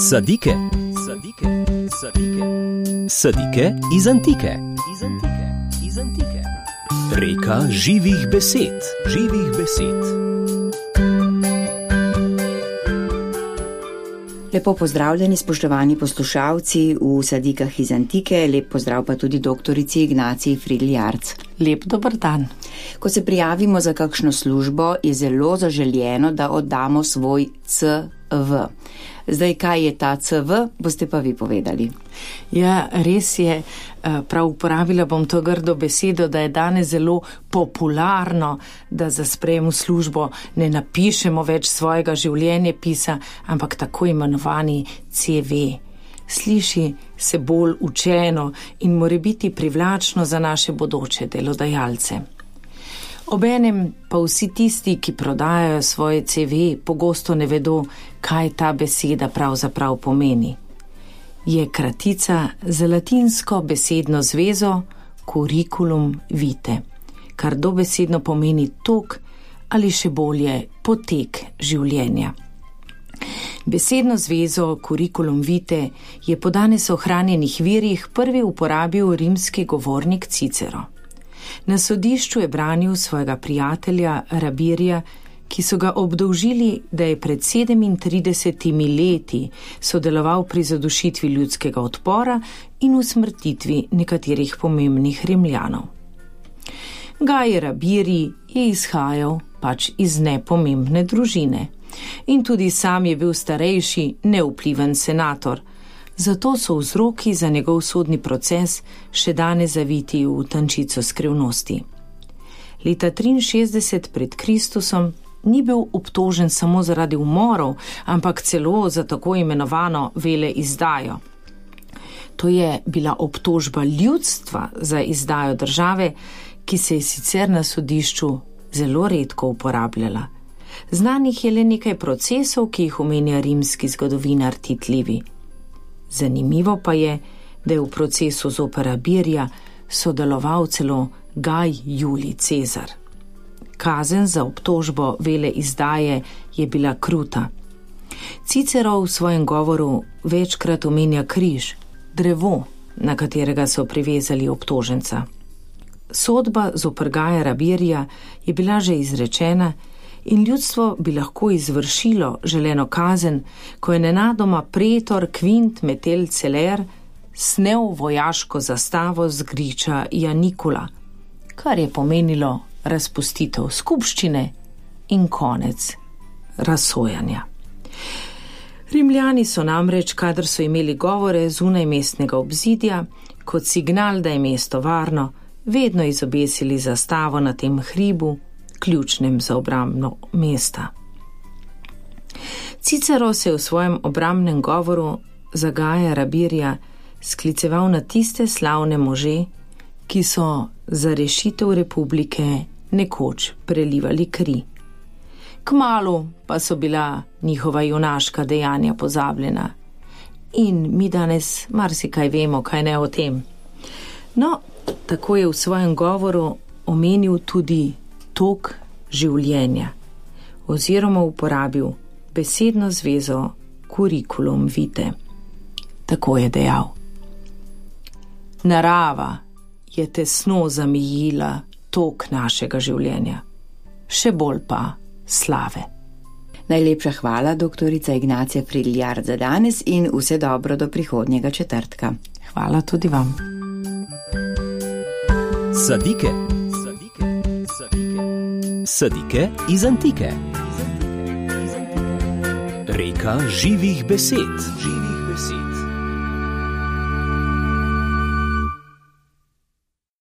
Sadike. Sadike iz antike. Reka živih besed. Lepo pozdravljeni, spoštovani poslušalci v Sadikah iz antike. Lep pozdrav pa tudi doktorici Ignaciji Fridl-Jarc. Lep dober dan. Ko se prijavimo za kakšno službo, je zelo zaželjeno, da oddamo svoj CV. Zdaj, kaj je ta CV, boste pa vi povedali. Ja, res je, prav uporabila bom to grdo besedo, da je danes zelo popularno, da za sprejem v službo ne napišemo več svojega življenjepisa, ampak tako imenovani CV. Sliši se bolj učeno in more biti privlačno za naše bodoče delodajalce. Obenem pa vsi tisti, ki prodajajo svoje CV, pogosto ne vedo, kaj ta beseda pravzaprav pomeni. Je kratica za latinsko besedno zvezo curriculum vitae, kar dobesedno pomeni tok ali še bolje potek življenja. Besedno zvezo curriculum vitae je po danes ohranjenih virih prvi uporabil rimski govornik Cicero. Na sodišču je branil svojega prijatelja Rabirija, ki so ga obdolžili, da je pred 37 leti sodeloval pri zadušitvi ljudskega odpora in usmrtitvi nekaterih pomembnih Rimljanov. Gaj Rabirij je izhajal pač iz nepomembne družine in tudi sam je bil starejši, nevpliven senator. Zato so vzroki za njegov sodni proces še danes zaviti v tančico skrivnosti. Leta 63 pred Kristusom ni bil obtožen samo zaradi umorov, ampak celo za tako imenovano veleizdajo. To je bila obtožba ljudstva za izdajo države, ki se je sicer na sodišču zelo redko uporabljala. Znanih je le nekaj procesov, ki jih omenja rimski zgodovinar Tit Livij. Zanimivo pa je, da je v procesu zoper Rabirija sodeloval celo Gaj Julij Cezar. Kazen za obtožbo veleizdaje je bila kruta. Cicero v svojem govoru večkrat omenja križ, drevo, na katerega so privezali obtoženca. Sodba zoper Gaja Rabirija je bila že izrečena in ljudstvo bi lahko izvršilo želeno kazen, ko je nenadoma pretor Quint Metelj Celer snel vojaško zastavo z griča Janikula, kar je pomenilo razpustitev skupščine in konec razsojanja. Rimljani so namreč, kadar so imeli govore zunaj mestnega obzidja, kot signal, da je mesto varno, vedno izobesili zastavo na tem hribu, ključnem za obrambno mesta. Cicero se je v svojem obrambnem govoru za Gaja Rabirija skliceval na tiste slavne može, ki so za rešitev republike nekoč prelivali kri. Kmalu pa so bila njihova junaška dejanja pozabljena. In mi danes marsikaj vemo, kaj ne o tem. No, tako je v svojem govoru omenil tudi tok življenja oziroma uporabil besedno zvezo curriculum vitae. Tako je dejal. Narava je tesno zamejila tok našega življenja, še bolj pa slave. Najlepša hvala, doktorica Ignacija Fridl-Jarc, za danes in vse dobro do prihodnjega četrtka. Hvala tudi vam. Sadike iz antike. Reka živih besed.